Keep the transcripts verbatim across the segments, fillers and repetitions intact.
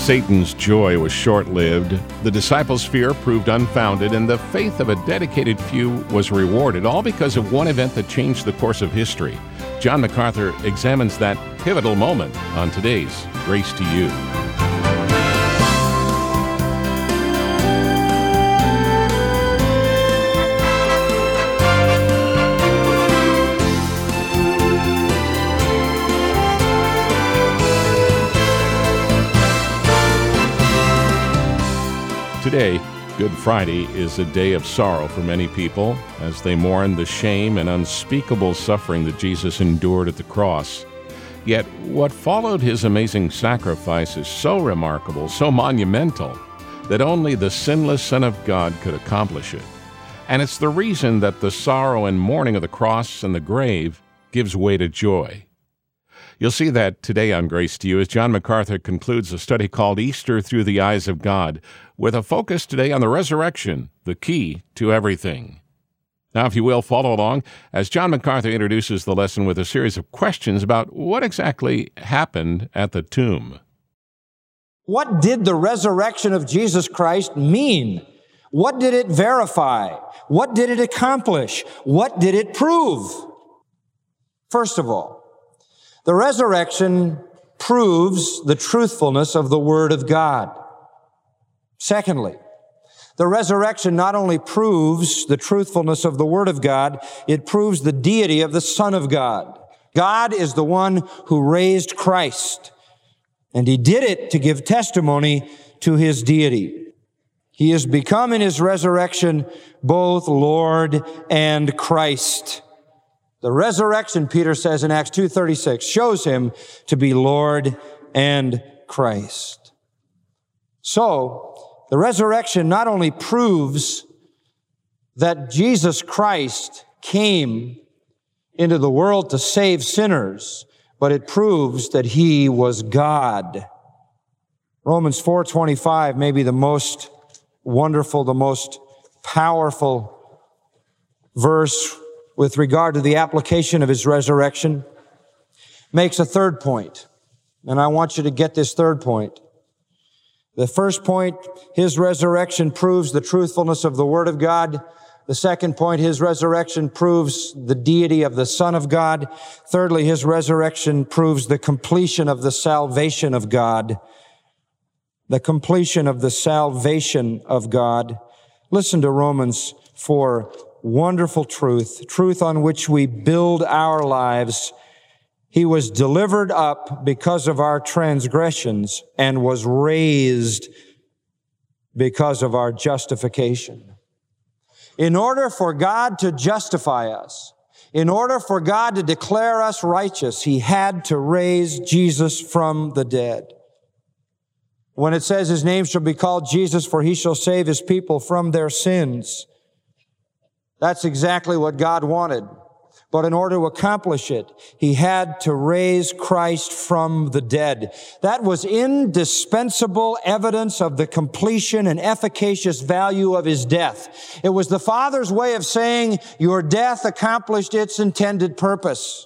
Satan's joy was short-lived, the disciples' fear proved unfounded, and the faith of a dedicated few was rewarded, all because of one event that changed the course of history. John MacArthur examines that pivotal moment on today's Grace to You. Today, Good Friday, is a day of sorrow for many people as they mourn the shame and unspeakable suffering that Jesus endured at the cross. Yet, what followed his amazing sacrifice is so remarkable, so monumental, that only the sinless Son of God could accomplish it. And it's the reason that the sorrow and mourning of the cross and the grave gives way to joy. You'll see that today on Grace to You as John MacArthur concludes a study called Easter Through the Eyes of God, with a focus today on the resurrection, the key to everything. Now, if you will, follow along as John MacArthur introduces the lesson with a series of questions about what exactly happened at the tomb. What did the resurrection of Jesus Christ mean? What did it verify? What did it accomplish? What did it prove? First of all, the resurrection proves the truthfulness of the Word of God. Secondly, the resurrection not only proves the truthfulness of the Word of God, it proves the deity of the Son of God. God is the one who raised Christ, and He did it to give testimony to His deity. He has become in His resurrection both Lord and Christ. The resurrection, Peter says in Acts two thirty-six, shows Him to be Lord and Christ. So, the resurrection not only proves that Jesus Christ came into the world to save sinners, but it proves that He was God. Romans four twenty-five may be the most wonderful, the most powerful verse with regard to the application of His resurrection, makes a third point. And I want you to get this third point. The first point, His resurrection proves the truthfulness of the Word of God. The second point, His resurrection proves the deity of the Son of God. Thirdly, His resurrection proves the completion of the salvation of God. The completion of the salvation of God. Listen to Romans four. Wonderful truth, truth on which we build our lives. He was delivered up because of our transgressions and was raised because of our justification. In order for God to justify us, in order for God to declare us righteous, He had to raise Jesus from the dead. When it says His name shall be called Jesus, for He shall save His people from their sins, that's exactly what God wanted. But in order to accomplish it, He had to raise Christ from the dead. That was indispensable evidence of the completion and efficacious value of His death. It was the Father's way of saying, your death accomplished its intended purpose.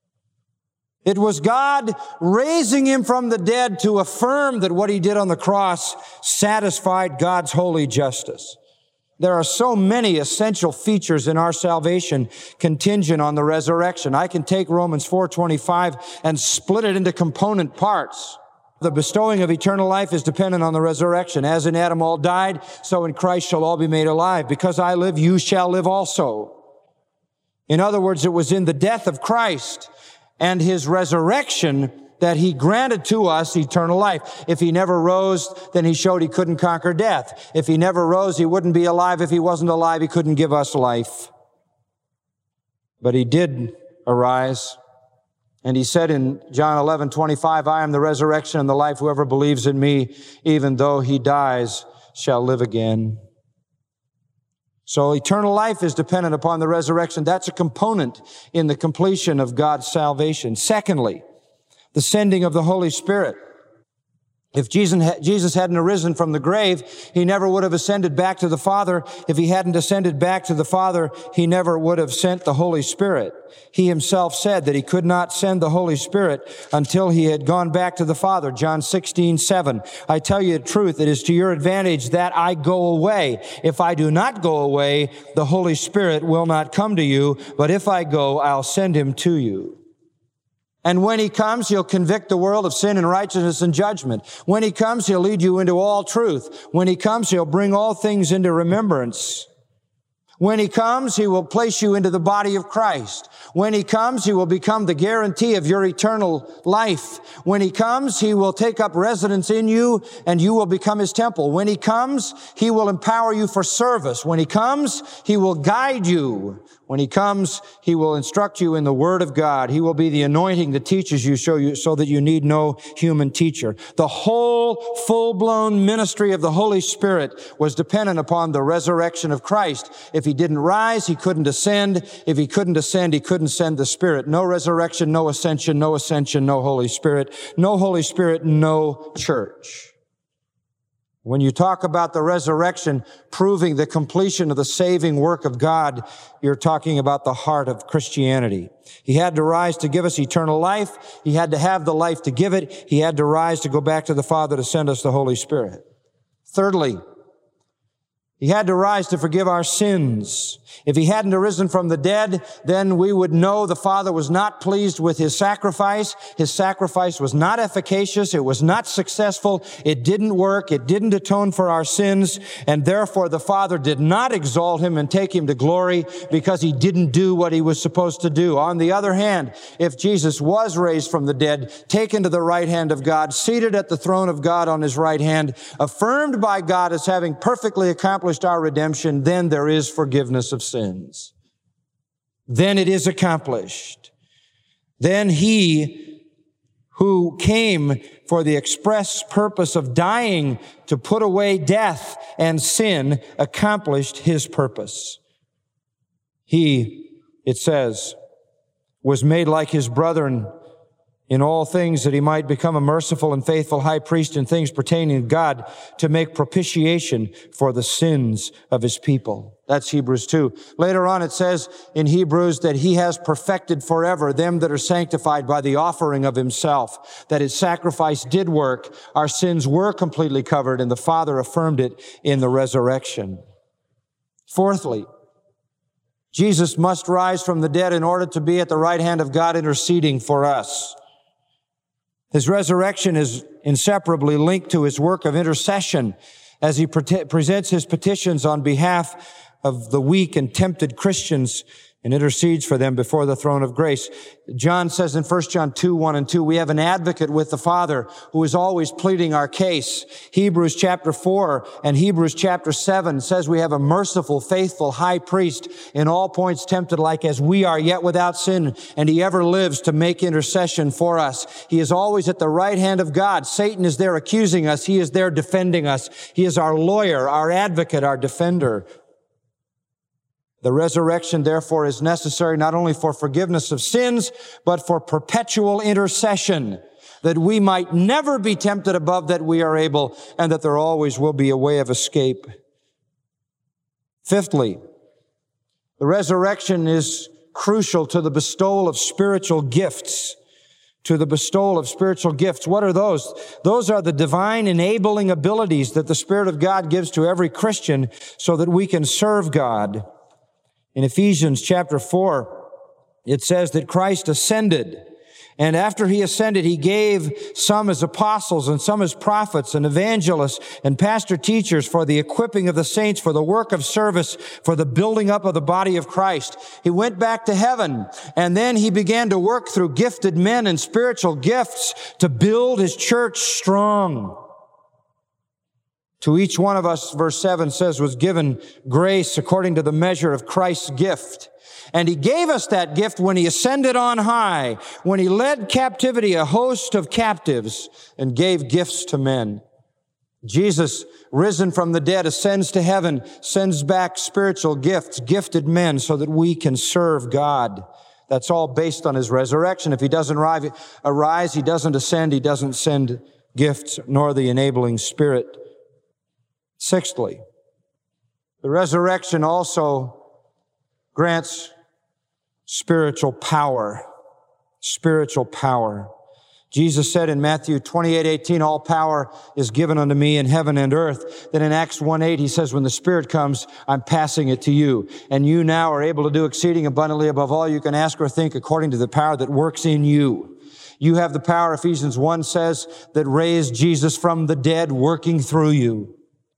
It was God raising Him from the dead to affirm that what He did on the cross satisfied God's holy justice. There are so many essential features in our salvation contingent on the resurrection. I can take Romans four twenty-five and split it into component parts. The bestowing of eternal life is dependent on the resurrection. As in Adam all died, so in Christ shall all be made alive. Because I live, you shall live also. In other words, it was in the death of Christ and His resurrection that He granted to us eternal life. If He never rose, then He showed He couldn't conquer death. If He never rose, He wouldn't be alive. If He wasn't alive, He couldn't give us life. But He did arise. And He said in John eleven twenty-five, I am the resurrection and the life. Whoever believes in Me, even though he dies, shall live again. So eternal life is dependent upon the resurrection. That's a component in the completion of God's salvation. Secondly, the sending of the Holy Spirit. If Jesus hadn't arisen from the grave, he never would have ascended back to the Father. If he hadn't ascended back to the Father, he never would have sent the Holy Spirit. He himself said that he could not send the Holy Spirit until he had gone back to the Father. John sixteen seven. I tell you the truth, it is to your advantage that I go away. If I do not go away, the Holy Spirit will not come to you, but if I go, I'll send him to you. And when he comes, he'll convict the world of sin and righteousness and judgment. When he comes, he'll lead you into all truth. When he comes, he'll bring all things into remembrance. When he comes, he will place you into the body of Christ. When he comes, he will become the guarantee of your eternal life. When he comes, he will take up residence in you and you will become his temple. When he comes, he will empower you for service. When he comes, he will guide you. When he comes, he will instruct you in the Word of God. He will be the anointing that teaches you so, you so that you need no human teacher. The whole full-blown ministry of the Holy Spirit was dependent upon the resurrection of Christ. If he didn't rise, he couldn't ascend. If he couldn't ascend, he couldn't send the Spirit. No resurrection, no ascension, no ascension, no Holy Spirit. No Holy Spirit, no church. When you talk about the resurrection proving the completion of the saving work of God, you're talking about the heart of Christianity. He had to rise to give us eternal life. He had to have the life to give it. He had to rise to go back to the Father to send us the Holy Spirit. Thirdly, he had to rise to forgive our sins. If he hadn't arisen from the dead, then we would know the Father was not pleased with his sacrifice. His sacrifice was not efficacious. It was not successful. It didn't work. It didn't atone for our sins. And therefore, the Father did not exalt him and take him to glory because he didn't do what he was supposed to do. On the other hand, if Jesus was raised from the dead, taken to the right hand of God, seated at the throne of God on his right hand, affirmed by God as having perfectly accomplished our redemption, then there is forgiveness of sins. Then it is accomplished. Then he who came for the express purpose of dying to put away death and sin accomplished his purpose. He, it says, was made like his brethren in all things that he might become a merciful and faithful high priest in things pertaining to God to make propitiation for the sins of his people. That's Hebrews two. Later on it says in Hebrews that he has perfected forever them that are sanctified by the offering of himself, that his sacrifice did work. Our sins were completely covered and the Father affirmed it in the resurrection. Fourthly, Jesus must rise from the dead in order to be at the right hand of God interceding for us. His resurrection is inseparably linked to his work of intercession as he pre- presents his petitions on behalf of the weak and tempted Christians and intercedes for them before the throne of grace. John says in First John two, one and two, we have an advocate with the Father who is always pleading our case. Hebrews chapter four and Hebrews chapter seven says we have a merciful, faithful high priest in all points tempted like as we are, yet without sin, and he ever lives to make intercession for us. He is always at the right hand of God. Satan is there accusing us. He is there defending us. He is our lawyer, our advocate, our defender. The resurrection, therefore, is necessary not only for forgiveness of sins, but for perpetual intercession, that we might never be tempted above that we are able, and that there always will be a way of escape. Fifthly, the resurrection is crucial to the bestowal of spiritual gifts. To the bestowal of spiritual gifts. What are those? Those are the divine enabling abilities that the Spirit of God gives to every Christian so that we can serve God. In Ephesians chapter four, it says that Christ ascended, and after he ascended, he gave some as apostles and some as prophets and evangelists and pastor teachers for the equipping of the saints, for the work of service, for the building up of the body of Christ. He went back to heaven, and then he began to work through gifted men and spiritual gifts to build his church strong. To each one of us, verse seven says, was given grace according to the measure of Christ's gift. And he gave us that gift when he ascended on high, when he led captivity a host of captives and gave gifts to men. Jesus, risen from the dead, ascends to heaven, sends back spiritual gifts, gifted men, so that we can serve God. That's all based on his resurrection. If he doesn't arise, he doesn't ascend, he doesn't send gifts nor the enabling Spirit. Sixthly, the resurrection also grants spiritual power. Spiritual power. Jesus said in Matthew twenty-eight eighteen, all power is given unto me in heaven and earth. Then in Acts one eight, he says, when the Spirit comes, I'm passing it to you. And you now are able to do exceeding abundantly above all you can ask or think according to the power that works in you. You have the power, Ephesians one says, that raised Jesus from the dead, working through you.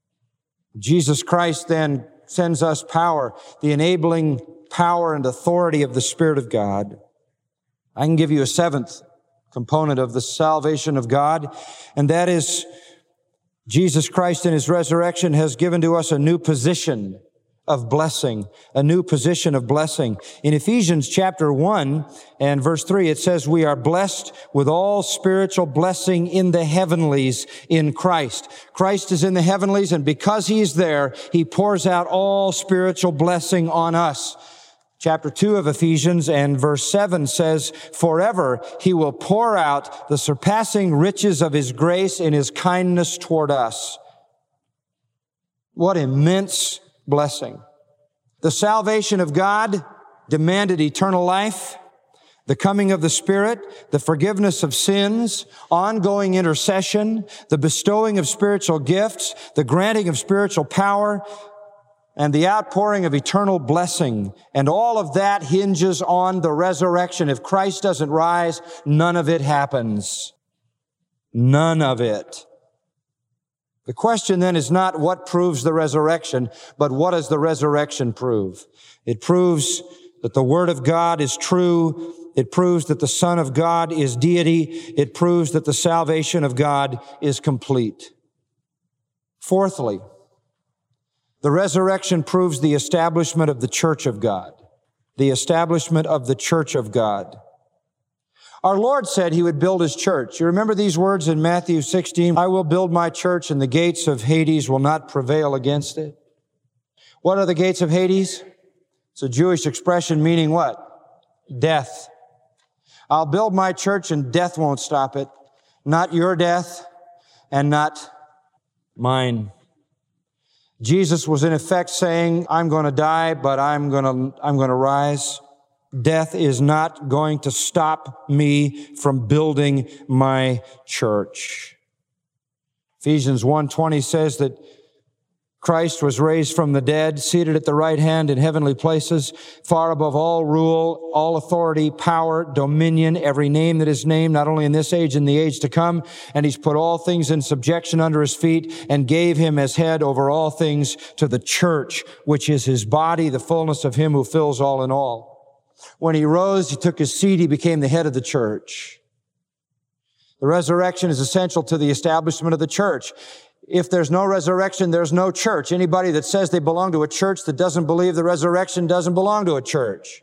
Jesus Christ then sends us power, the enabling power and authority of the Spirit of God. I can give you a seventh component of the salvation of God, and that is Jesus Christ in His resurrection has given to us a new position of blessing, a new position of blessing. In Ephesians chapter one and verse three, it says, we are blessed with all spiritual blessing in the heavenlies in Christ. Christ is in the heavenlies, and because He's there, He pours out all spiritual blessing on us. Chapter two of Ephesians and verse seven says, forever He will pour out the surpassing riches of His grace in His kindness toward us. What immense blessing. The salvation of God demanded eternal life, the coming of the Spirit, the forgiveness of sins, ongoing intercession, the bestowing of spiritual gifts, the granting of spiritual power, and the outpouring of eternal blessing. And all of that hinges on the resurrection. If Christ doesn't rise, none of it happens. None of it. The question then is not what proves the resurrection, but what does the resurrection prove? It proves that the Word of God is true. It proves that the Son of God is deity. It proves that the salvation of God is complete. Fourthly, the resurrection proves the establishment of the church of God. The establishment of the church of God. Our Lord said He would build His church. You remember these words in Matthew sixteen, I will build my church and the gates of Hades will not prevail against it. What are the gates of Hades? It's a Jewish expression meaning what? Death. I'll build my church and death won't stop it. Not your death and not mine. Jesus was in effect saying, I'm going to die, but I'm going to, I'm going to rise. Death is not going to stop me from building my church. Ephesians one twenty says that Christ was raised from the dead, seated at the right hand in heavenly places, far above all rule, all authority, power, dominion, every name that is named, not only in this age, in the age to come. And He's put all things in subjection under His feet and gave Him as head over all things to the church, which is His body, the fullness of Him who fills all in all. When He rose, He took His seat, He became the head of the church. The resurrection is essential to the establishment of the church. If there's no resurrection, there's no church. Anybody that says they belong to a church that doesn't believe the resurrection doesn't belong to a church.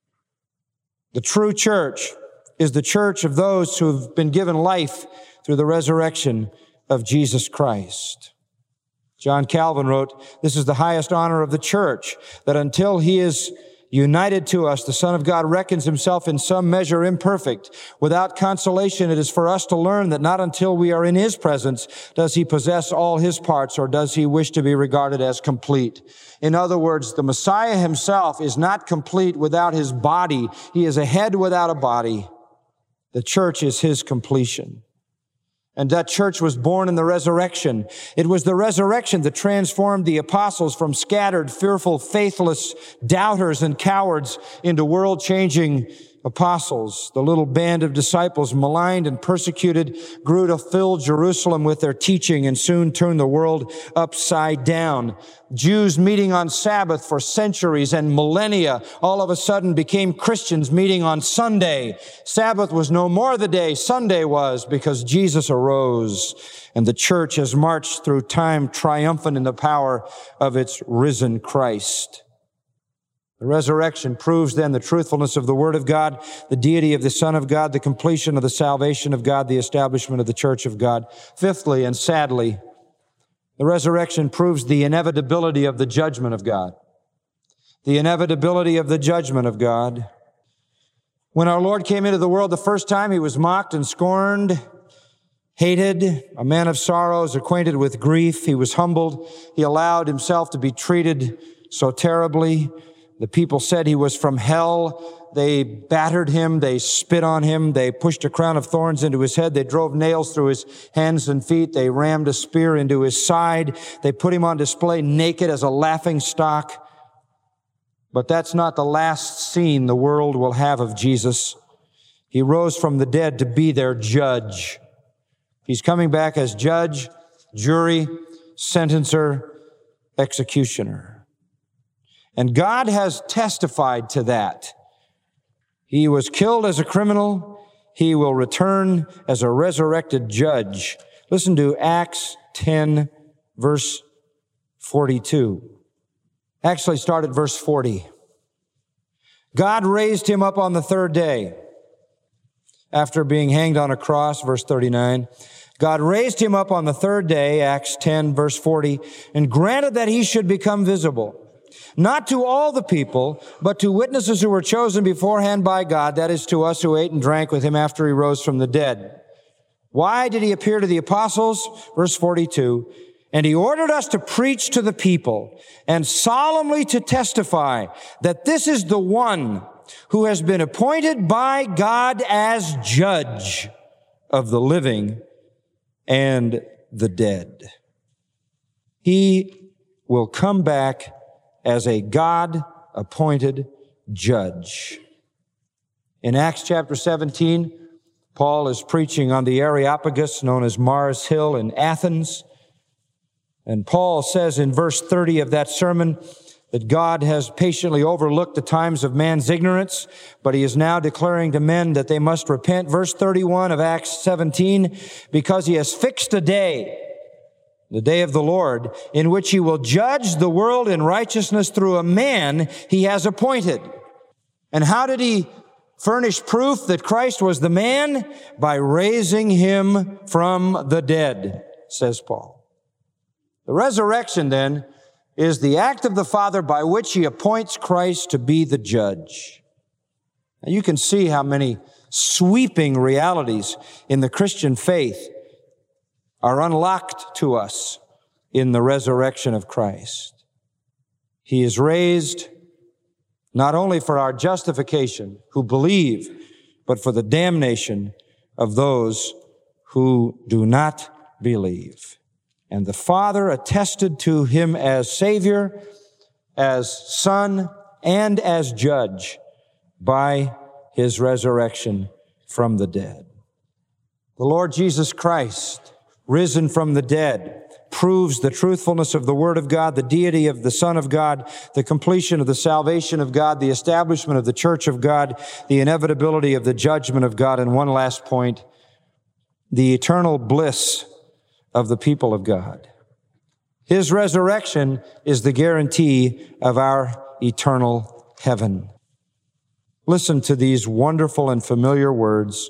The true church is the church of those who have been given life through the resurrection of Jesus Christ. John Calvin wrote, this is the highest honor of the church, that until He is united to us, the Son of God reckons Himself in some measure imperfect. Without consolation, it is for us to learn that not until we are in His presence does He possess all His parts, or does He wish to be regarded as complete. In other words, the Messiah Himself is not complete without His body. He is a head without a body. The church is His completion. And that church was born in the resurrection. It was the resurrection that transformed the apostles from scattered, fearful, faithless doubters and cowards into world-changing apostles. The little band of disciples, maligned and persecuted, grew to fill Jerusalem with their teaching and soon turned the world upside down. Jews meeting on Sabbath for centuries and millennia all of a sudden became Christians meeting on Sunday. Sabbath was no more the day, Sunday was, because Jesus arose, and the church has marched through time triumphant in the power of its risen Christ. The resurrection proves then the truthfulness of the Word of God, the deity of the Son of God, the completion of the salvation of God, the establishment of the church of God. Fifthly, and sadly, the resurrection proves the inevitability of the judgment of God. The inevitability of the judgment of God. When our Lord came into the world the first time, He was mocked and scorned. hated, a man of sorrows, acquainted with grief. He was humbled. He allowed himself to be treated so terribly. The people said he was from hell. They battered him. They spit on him. They pushed a crown of thorns into his head. They drove nails through his hands and feet. They rammed a spear into his side. They put him on display naked as a laughing stock. But that's not the last scene the world will have of Jesus. He rose from the dead to be their judge. He's coming back as judge, jury, sentencer, executioner. And God has testified to that. He was killed as a criminal. He will return as a resurrected judge. Listen to Acts ten, verse forty-two. Actually, start at verse forty. God raised him up on the third day after being hanged on a cross, verse thirty-nine. God raised him up on the third day, Acts ten, verse forty, and granted that he should become visible, not to all the people, but to witnesses who were chosen beforehand by God, that is, to us who ate and drank with him after he rose from the dead. Why did he appear to the apostles? Verse forty-two, and he ordered us to preach to the people and solemnly to testify that this is the one who has been appointed by God as judge of the living and the dead. He will come back as a God-appointed judge. In Acts chapter seventeen, Paul is preaching on the Areopagus, known as Mars Hill in Athens. And Paul says in verse thirty of that sermon that God has patiently overlooked the times of man's ignorance, but he is now declaring to men that they must repent. Verse thirty-one of Acts seventeen, because he has fixed a day, the day of the Lord, in which he will judge the world in righteousness through a man he has appointed. And how did he furnish proof that Christ was the man? By raising him from the dead, says Paul. The resurrection, then, is the act of the Father by which he appoints Christ to be the judge. Now, you can see how many sweeping realities in the Christian faith are unlocked to us in the resurrection of Christ. He is raised not only for our justification, who believe, but for the damnation of those who do not believe. And the Father attested to him as Savior, as Son, and as Judge by his resurrection from the dead. The Lord Jesus Christ, risen from the dead, proves the truthfulness of the Word of God, the deity of the Son of God, the completion of the salvation of God, the establishment of the church of God, the inevitability of the judgment of God, and one last point, the eternal bliss of the people of God. His resurrection is the guarantee of our eternal heaven. Listen to these wonderful and familiar words.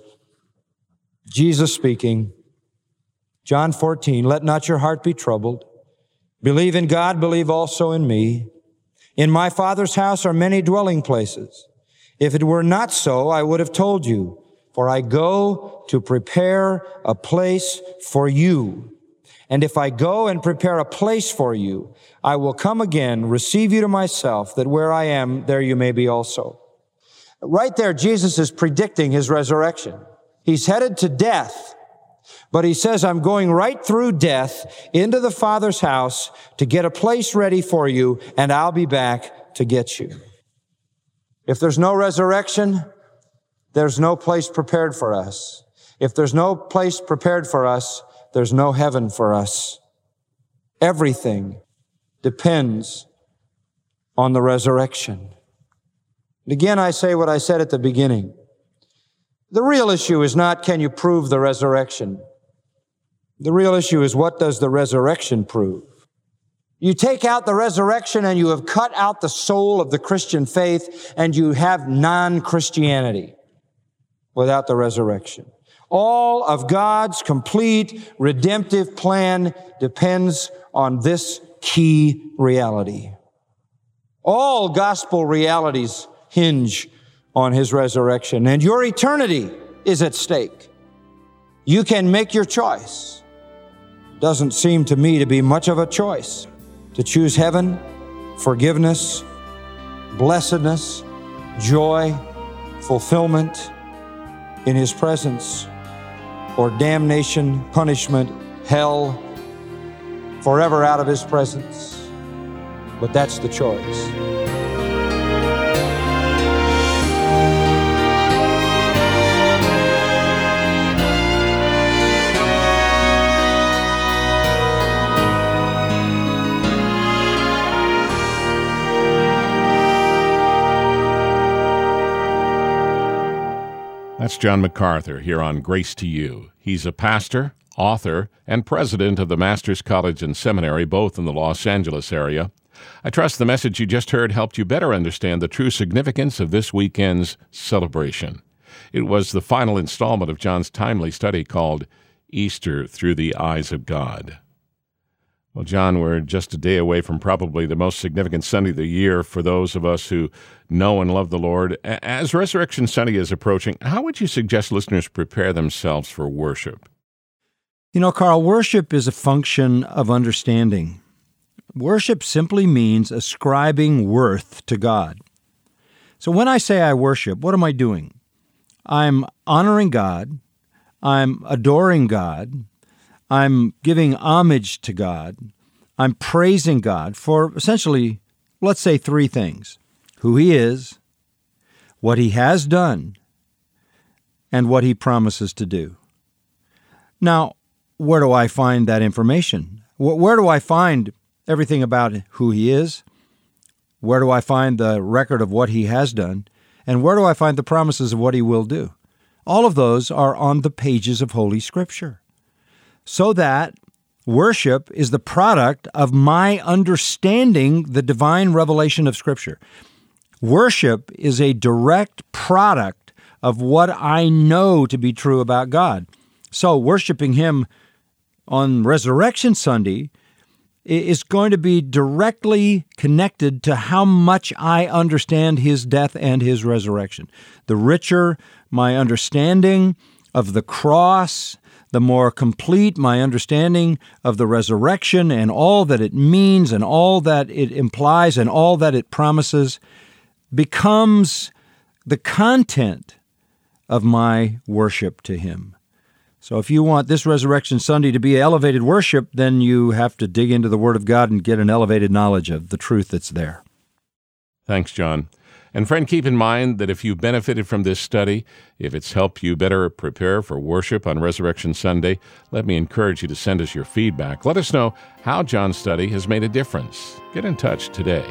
Jesus speaking, John fourteen, let not your heart be troubled. Believe in God, believe also in me. In my Father's house are many dwelling places. If it were not so, I would have told you, for I go to prepare a place for you. And if I go and prepare a place for you, I will come again, receive you to myself, that where I am, there you may be also. Right there, Jesus is predicting his resurrection. He's headed to death, but he says, I'm going right through death into the Father's house to get a place ready for you, and I'll be back to get you. If there's no resurrection, there's no place prepared for us. If there's no place prepared for us, there's no heaven for us. Everything depends on the resurrection. And again, I say what I said at the beginning. The real issue is not, can you prove the resurrection? The real issue is, what does the resurrection prove? You take out the resurrection and you have cut out the soul of the Christian faith, and you have non-Christianity without the resurrection. All of God's complete redemptive plan depends on this key reality. All gospel realities hinge on his resurrection, and your eternity is at stake. You can make your choice. Doesn't seem to me to be much of a choice to choose heaven, forgiveness, blessedness, joy, fulfillment in His presence, or damnation, punishment, hell, forever out of His presence. But that's the choice. That's John MacArthur here on Grace to You. He's a pastor, author, and president of the Master's College and Seminary, both in the Los Angeles area. I trust the message you just heard helped you better understand the true significance of this weekend's celebration. It was the final installment of John's timely study called Easter Through the Eyes of God. Well, John, we're just a day away from probably the most significant Sunday of the year for those of us who know and love the Lord. As Resurrection Sunday is approaching, how would you suggest listeners prepare themselves for worship? You know, Carl, worship is a function of understanding. Worship simply means ascribing worth to God. So when I say I worship, what am I doing? I'm honoring God. I'm adoring God. I'm giving homage to God. I'm praising God for essentially, let's say, three things: who He is, what He has done, and what He promises to do. Now, where do I find that information? Where do I find everything about who He is? Where do I find the record of what He has done? And where do I find the promises of what He will do? All of those are on the pages of Holy Scripture. So that worship is the product of my understanding the divine revelation of Scripture. Worship is a direct product of what I know to be true about God. So worshiping Him on Resurrection Sunday is going to be directly connected to how much I understand His death and His resurrection. The richer my understanding of the cross, the more complete my understanding of the resurrection and all that it means and all that it implies and all that it promises becomes the content of my worship to Him. So if you want this Resurrection Sunday to be elevated worship, then you have to dig into the Word of God and get an elevated knowledge of the truth that's there. Thanks, John. And friend, keep in mind that if you benefited from this study, if it's helped you better prepare for worship on Resurrection Sunday, let me encourage you to send us your feedback. Let us know how John's study has made a difference. Get in touch today.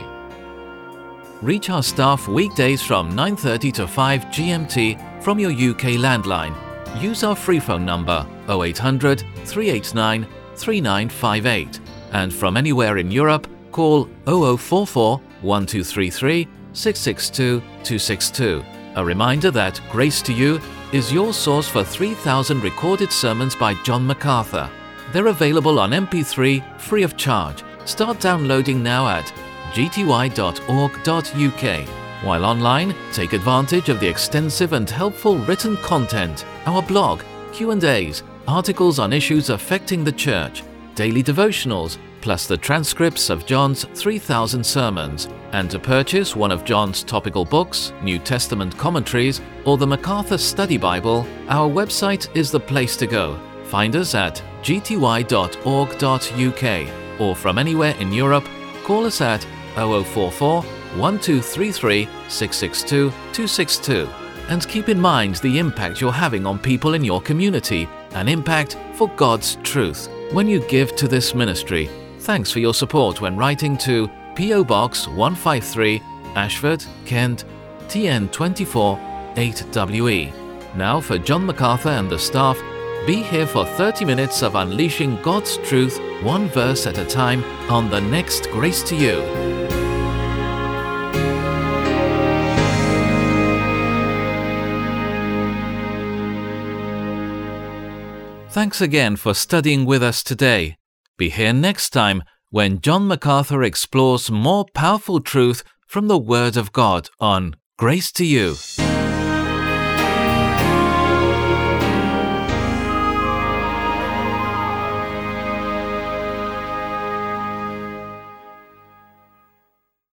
Reach our staff weekdays from nine thirty to five G M T from your U K landline. Use our free phone number oh eight hundred, three eight nine, three nine five eight. And from anywhere in Europe, call oh oh four four, one two three three, six six two, two six two. A reminder that Grace to You is your source for three thousand recorded sermons by John MacArthur. They're available on M P three free of charge. Start downloading now at g t y dot org dot u k. While online, take advantage of the extensive and helpful written content, our blog, Q and A's, articles on issues affecting the church, daily devotionals, plus the transcripts of John's three thousand sermons. And to purchase one of John's topical books, New Testament commentaries, or the MacArthur Study Bible, our website is the place to go. Find us at g t y dot org dot u k, or from anywhere in Europe, call us at oh oh four four, one two three three, six six two, two six two. And keep in mind the impact you're having on people in your community, an impact for God's truth. When you give to this ministry, thanks for your support when writing to P O Box one five three, Ashford, Kent, T N two four, eight W E. Now for John MacArthur and the staff, be here for thirty minutes of unleashing God's truth, one verse at a time, on the next Grace to You. Thanks again for studying with us today. Be here next time when John MacArthur explores more powerful truth from the Word of God on Grace to You.